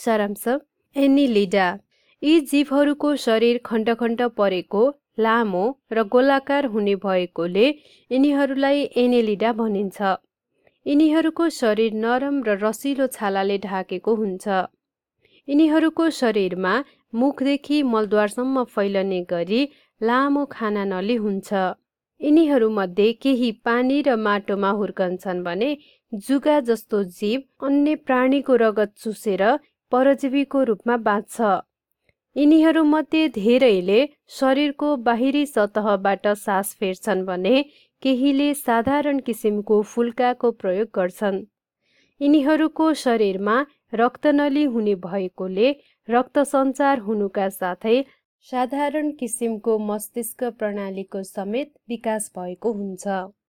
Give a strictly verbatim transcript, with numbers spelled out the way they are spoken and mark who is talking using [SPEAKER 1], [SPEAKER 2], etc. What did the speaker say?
[SPEAKER 1] सारांश एनिलिडा यी जीवहरूको शरीर खण्ड खण्ड परेको, लामो र गोलाकार हुने भएकोले यिनीहरूलाई एनेलिडा भनिन्छ। यिनीहरूको शरीर नरम र रसिलो छालाले ढाकेको हुन्छ। यिनीहरूको शरीरमा मुखदेखि मलद्वारसम्म फैलने गरी लामो खाना नली हुन्छ। यिनीहरूमध्ये केही पानी र माटोमा हुर्कन्छन् भने जुगा जस्तो जीव अन्य प्राणीको रगत चुसेर परजीवीको रूपमा बाँच्छ। यिनीहरूमध्ये धेरैले शरीरको बाहिरी सतहबाट सास फेर्छन् भने केहीले साधारण किसिमको फुल्काको प्रयोग गर्छन्। यिनीहरूको शरीरमा रक्तनली हुने भएकोले रक्त सञ्चार हुनुका साथै साधारण किसिमको मस्तिष्क प्रणालीको समेत विकास भएको हुन्छ।